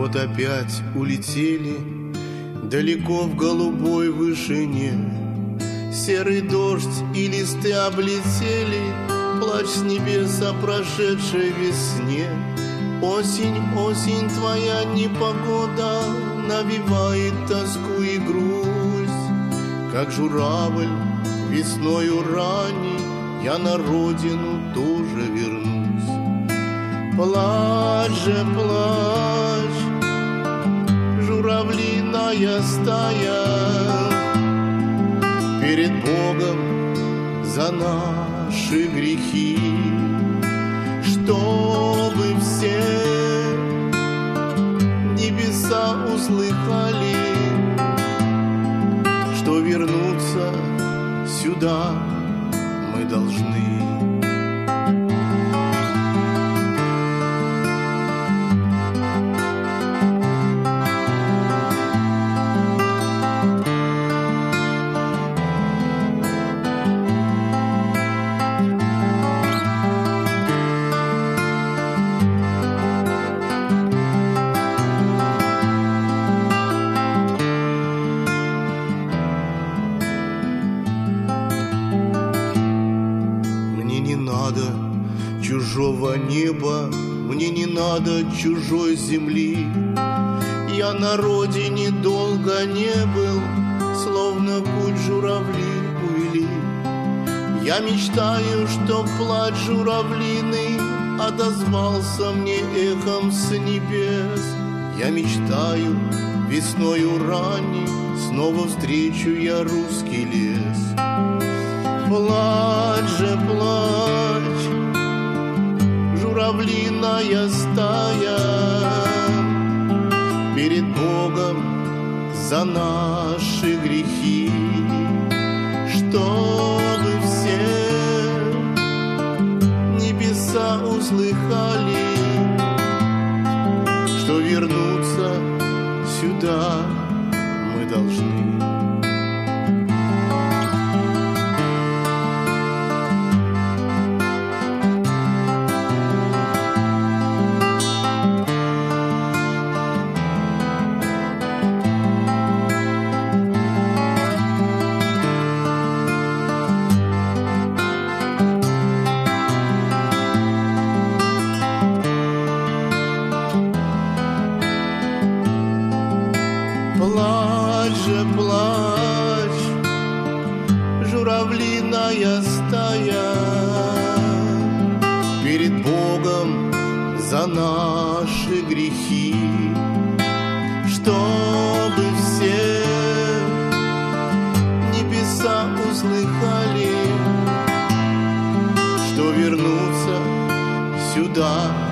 вот опять улетели далеко в голубой вышине. Серый дождь и листы облетели плач с небес о прошедшей весне. Осень, осень, твоя непогода навевает тоску и грусть. Как журавль весною ранней я на родину тоже вернусь. Плачь же, плачь, журавлиная стая, перед Богом за наши грехи, чтобы все небеса услыхали, что вернуться сюда мы должны. Чужого неба, мне не надо чужой земли. Я на родине долго не был, словно путь журавли увели. Я мечтаю, что плач журавлиный отозвался мне эхом с небес. Я мечтаю, весною ранней снова встречу я русский лес. Плачь же, плачь, журавлиная стая, перед Богом за наши грехи, чтобы все небеса услыхали, что вернуться сюда мы должны. Плачь же, плачь, журавлиная стая, перед Богом за наши грехи, чтобы все небеса услыхали, что вернуться сюда